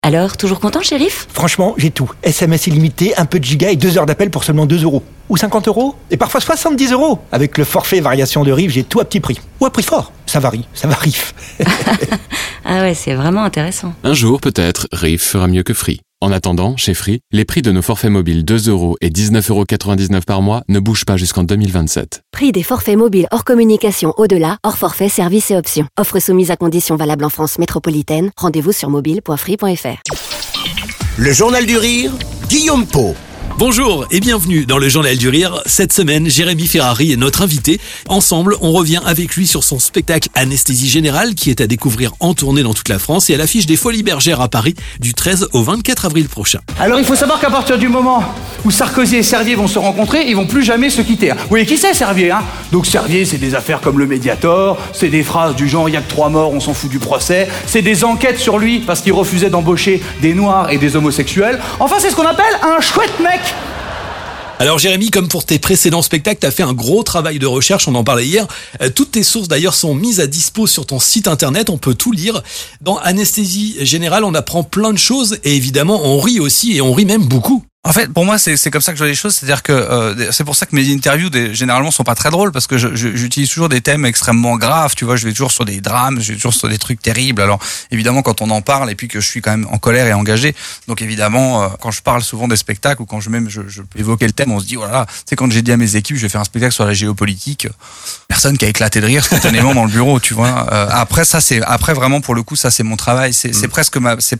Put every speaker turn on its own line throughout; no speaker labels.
Alors, toujours content, le shérif ?
Franchement, j'ai tout. SMS illimité, un peu de giga et 2 heures d'appel pour seulement 2 €. Ou 50 €. Et parfois 70 €. Avec le forfait variation de rive, j'ai tout à petit prix. Ou à prix fort. Ça varie.
Ah ouais, c'est vraiment intéressant.
Un jour, peut-être, Rive fera mieux que Free. En attendant, chez Free, les prix de nos forfaits mobiles 2 € et 19,99 € par mois ne bougent pas jusqu'en 2027.
Prix des forfaits mobiles hors communication au-delà, hors forfait, services et options. Offre soumise à conditions valables en France métropolitaine. Rendez-vous sur mobile.free.fr.
Le Journal du Rire, Guillaume Pau.
Bonjour et bienvenue dans le Journal du Rire. Cette semaine, Jérémy Ferrari est notre invité. Ensemble, on revient avec lui sur son spectacle Anesthésie Générale qui est à découvrir en tournée dans toute la France et à l'affiche des Folies Bergères à Paris du 13 au 24 avril prochain.
Alors il faut savoir qu'à partir du moment où Sarkozy et Servier vont se rencontrer, ils vont plus jamais se quitter. Vous voyez qui c'est Servier, hein ? Donc Servier, c'est des affaires comme le Mediator, c'est des phrases du genre « il y a que 3 morts, on s'en fout du procès », c'est des enquêtes sur lui parce qu'il refusait d'embaucher des noirs et des homosexuels. Enfin, c'est ce qu'on appelle un chouette mec.
Alors Jérémy, comme pour tes précédents spectacles, t'as fait un gros travail de recherche, on en parlait hier. Toutes tes sources d'ailleurs sont mises à dispo sur ton site internet, on peut tout lire. Dans Anesthésie Générale, on apprend plein de choses et évidemment on rit aussi et on rit même beaucoup.
En fait, pour moi, c'est comme ça que je vois les choses. C'est-à-dire que c'est pour ça que mes interviews généralement sont pas très drôles parce que j'utilise toujours des thèmes extrêmement graves. Tu vois, je vais toujours sur des drames, je vais toujours sur des trucs terribles. Alors évidemment, quand on en parle et puis que je suis quand même en colère et engagé, donc évidemment, quand je parle souvent des spectacles ou quand je peux évoquer le thème, on se dit voilà. Tu sais, quand j'ai dit à mes équipes, je vais faire un spectacle sur la géopolitique, personne qui a éclaté de rire spontanément dans le bureau. Tu vois. Après vraiment pour le coup, ça c'est mon travail. C'est presque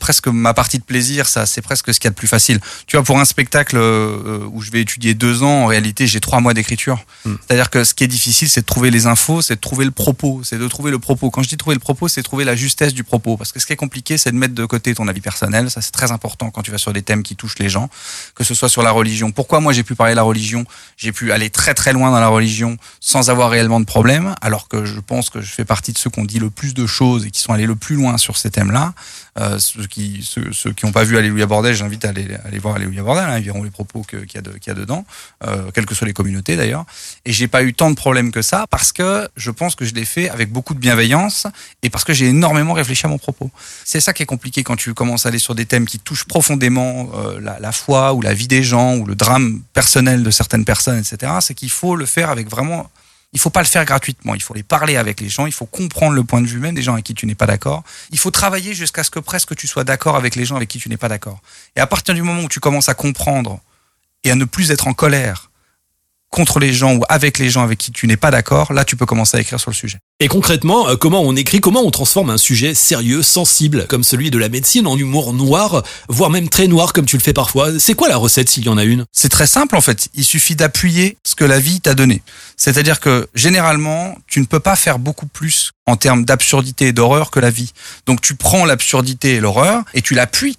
ma partie de plaisir. Ça, c'est presque ce qu'il y a de plus facile. Tu vois, pour un spectacle où je vais étudier 2 ans, en réalité j'ai 3 mois d'écriture. C'est-à-dire que ce qui est difficile, c'est de trouver les infos, c'est de trouver le propos, c'est de trouver le propos. Quand je dis trouver le propos, c'est trouver la justesse du propos. Parce que ce qui est compliqué, c'est de mettre de côté ton avis personnel. Ça, c'est très important quand tu vas sur des thèmes qui touchent les gens, que ce soit sur la religion. Pourquoi moi j'ai pu parler de la religion ? J'ai pu aller très très loin dans la religion sans avoir réellement de problème, alors que je pense que je fais partie de ceux qui ont dit le plus de choses et qui sont allés le plus loin sur ces thèmes-là. Ceux qui n'ont pas vu Alléluia Bordel, j'invite à aller voir Alléluia Bordel, hein, ils verront les propos qu'il y a dedans, quelles que soient les communautés d'ailleurs. Et j'ai pas eu tant de problèmes que ça parce que je pense que je l'ai fait avec beaucoup de bienveillance et parce que j'ai énormément réfléchi à mon propos. C'est ça qui est compliqué quand tu commences à aller sur des thèmes qui touchent profondément la foi ou la vie des gens ou le drame personnel de certaines personnes, etc. C'est qu'il faut le faire avec vraiment... Il faut pas le faire gratuitement, il faut les parler avec les gens, il faut comprendre le point de vue même des gens avec qui tu n'es pas d'accord. Il faut travailler jusqu'à ce que presque tu sois d'accord avec les gens avec qui tu n'es pas d'accord. Et à partir du moment où tu commences à comprendre et à ne plus être en colère contre les gens ou avec les gens avec qui tu n'es pas d'accord, là tu peux commencer à écrire sur le sujet.
Et concrètement, comment on écrit, comment on transforme un sujet sérieux, sensible, comme celui de la médecine, en humour noir, voire même très noir comme tu le fais parfois ? C'est quoi la recette s'il y en a une ?
C'est très simple en fait, il suffit d'appuyer ce que la vie t'a donné. C'est-à-dire que généralement, tu ne peux pas faire beaucoup plus en termes d'absurdité et d'horreur que la vie. Donc tu prends l'absurdité et l'horreur et tu l'appuies.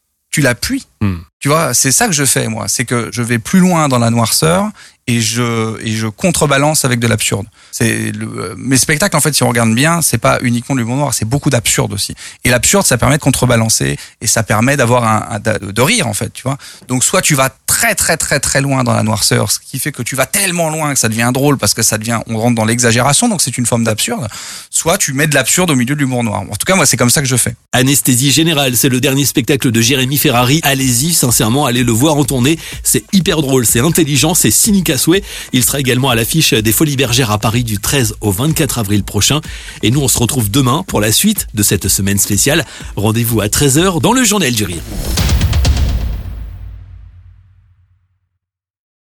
Tu vois, c'est ça que je fais moi, c'est que je vais plus loin dans la noirceur et je contrebalance avec de l'absurde. Mes spectacles en fait, si on regarde bien, c'est pas uniquement de l'humour noir, c'est beaucoup d'absurde aussi. Et l'absurde, ça permet de contrebalancer et ça permet d'avoir de rire en fait, tu vois. Donc soit tu vas très très très très loin dans la noirceur, ce qui fait que tu vas tellement loin que ça devient drôle parce que on rentre dans l'exagération, donc c'est une forme d'absurde. Soit tu mets de l'absurde au milieu de l'humour noir. En tout cas, moi c'est comme ça que je fais.
Anesthésie Générale, c'est le dernier spectacle de Jérémy Ferrari. Allez-y, sincèrement, allez le voir en tournée. C'est hyper drôle, c'est intelligent, c'est cynique à souhait. Il sera également à l'affiche des Folies Bergères à Paris du 13 au 24 avril prochain. Et nous, on se retrouve demain pour la suite de cette semaine spéciale. Rendez-vous à 13h dans le Journal du Rire.